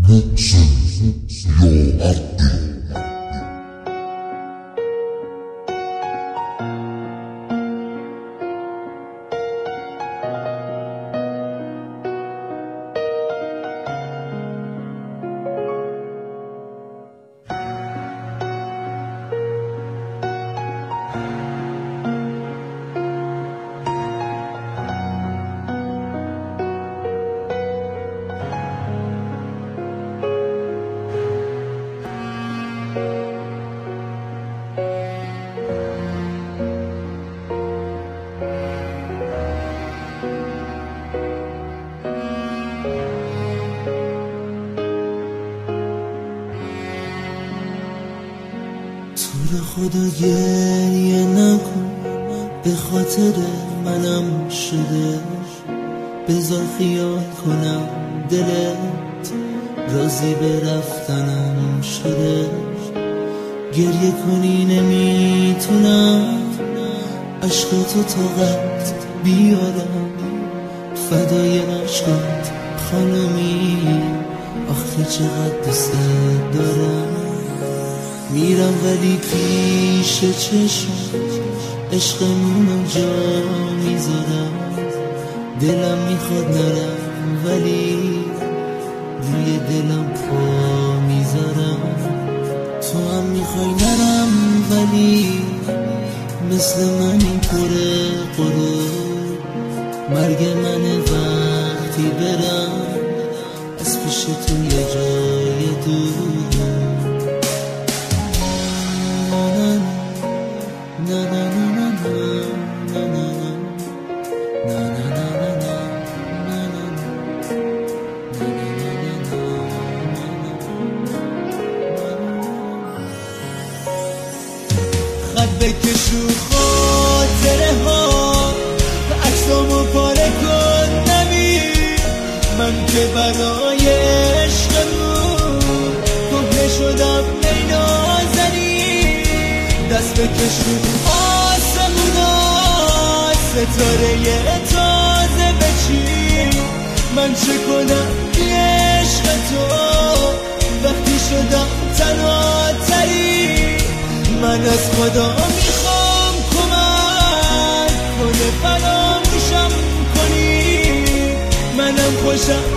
محسن یا عبدی. تو رو خدا گریه نکن، به خاطر منم شده. بذار خیال کنم دلت راضی به رفتنم شده. گریه کنی نمیتونم، عشقاتو طاقت بیارم. فدای عشقات خانمی، آخه چقدر دوست دارم. میرم ولی پیش چشم عشقمونو جا میذارم. دلم میخواد نرم ولی روی دلم پا میذارم. تو هم میخوای نرم ولی مثل من این پره غرور. مرگ منه وقتی برم از پیش تو یه جای دور. خط بکشو خاطره ها، عکسامو پاره کن نمیر. من که برای عشقمون کهنه شدم نینازنی. دست بکشو آسمونا، ستاره تازه بچین. من چه کنم بی عشق تو وقتی شدم تنها تری. من از خدا میخوام کمک کنه، فراموشم کنی. منم خوشم